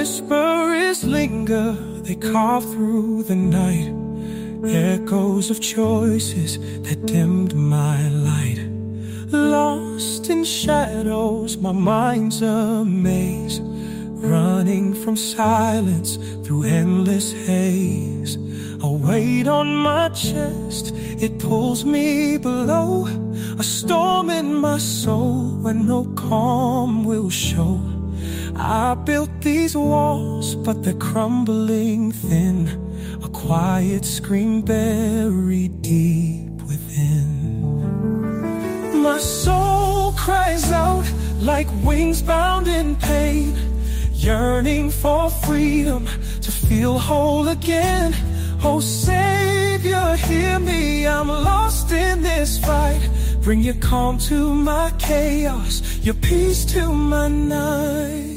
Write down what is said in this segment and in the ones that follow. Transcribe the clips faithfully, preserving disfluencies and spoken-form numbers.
whispers linger, they carve through the night. Echoes of choices that dimmed my light. Lost in shadows, my mind's a maze, running from silence through endless haze. A weight on my chest, it pulls me below. A storm in my soul where no calm will show. I built these walls, but they're crumbling thin. A quiet scream buried deep within. My soul cries out like wings bound in pain, yearning for freedom, to feel whole again. Oh Savior, hear me, I'm lost in this fight. Bring your calm to my chaos, your peace to my night.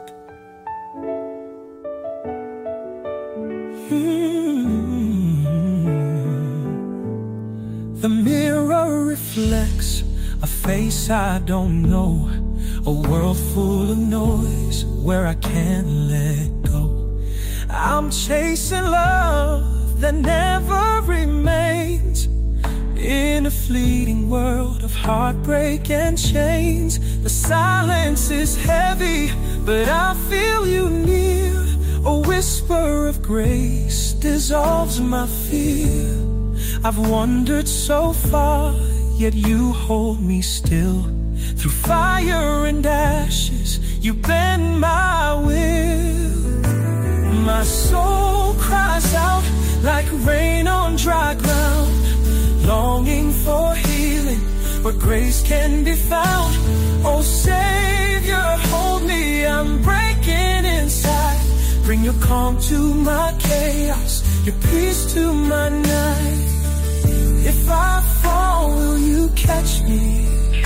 Mm-hmm. The mirror reflects a face I don't know, a world full of noise where I can't let go. I'm chasing love that never remains, in a fleeting world of heartbreak and chains. The silence is heavy, but I feel you near. A whisper of grace dissolves my fear. I've wandered so far, yet you hold me still. Through fire and ashes, you bend my will. My soul cries out like rain on dry ground, longing for healing where grace can be found. Oh Savior, hold me, I'm breaking inside. Bring your calm to my chaos, your peace to my night. If I fall, will you catch me?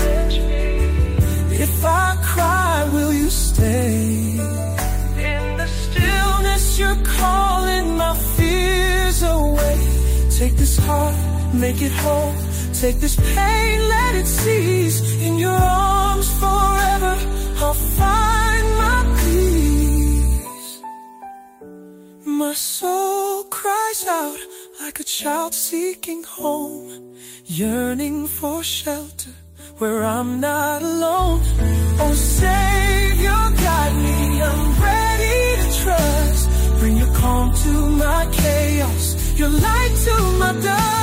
If I cry, will you stay? In the stillness, you're calling my fears away. Take this heart, make it whole. Take this pain, let it cease. In your arms forever, I'll find my peace. My soul cries out like a child seeking home, yearning for shelter where I'm not alone. Oh Savior, guide me, I'm ready to trust. Bring your calm to my chaos, your light to my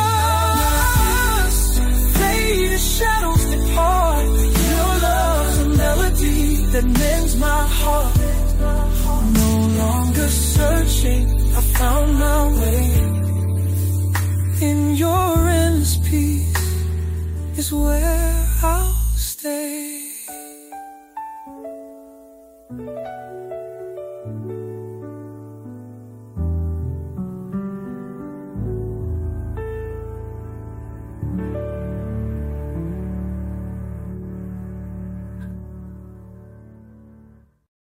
dust. Faded shadows depart, your love's a melody that mends my heart. No longer searching, I found my way. In your endless peace is where